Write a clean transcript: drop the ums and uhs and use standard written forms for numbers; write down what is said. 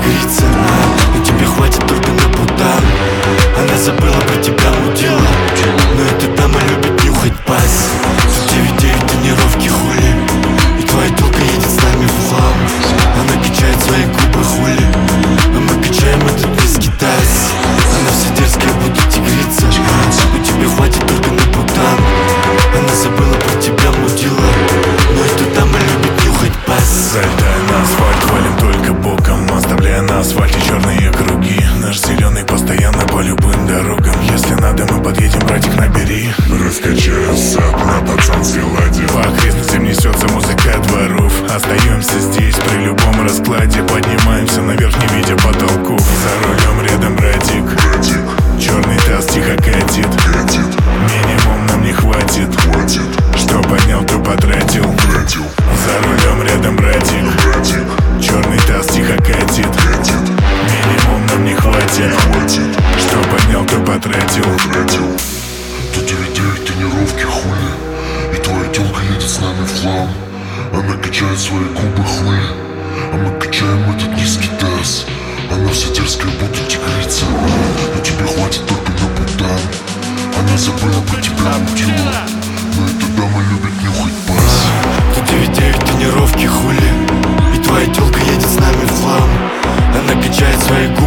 тигрица, но тебе хватит только на Бутан. Она забыла про тебя, мудила, но эта дама любит нюхать пас. Тут 9-9 тренировки, хули, и твоя телка едет с нами в хлам. Она качает свои губы, хули, а мы качаем этот низкий таз. Она вся дерзкая, будто тигрица, но тебе хватит только на Бутан. Она забыла про тебя, мудила, но эта дама любит нюхать пас. Залетая на асфальт, хвалим только боком, оставляя на асфальте черные круги. Наш зеленый постоянно по любым дорогам. Если надо, мы подъедем, братик, набери. Раскачаю сап на пацанской ладе. По окрестностям несется музыка дворов. Остаемся здесь при любом раскладе. Поднимаемся наверх, не видя потолков. За рулем рядом братик, черный таз тихо катит. Минимум нам не хватит. Что поднял, то потратил. За рулем рядом братик, черный таз тихо катит. Минимум нам не хватит. Что поднял, то потратил. Тут 9-9 тренировки, хули, и твоя тёлка едет с нами в хлам. Она качает свои губы, хули, а мы качаем этот низкий таз. Она вся дерзкая, будто тигрица, но тебе хватит только на Бутан. Она забыла про тебя, мудила, но эта дама любит нюхать пас. Тут 9-9 тренировки, хули, и твоя телка едет с нами в хлам. Она качает свои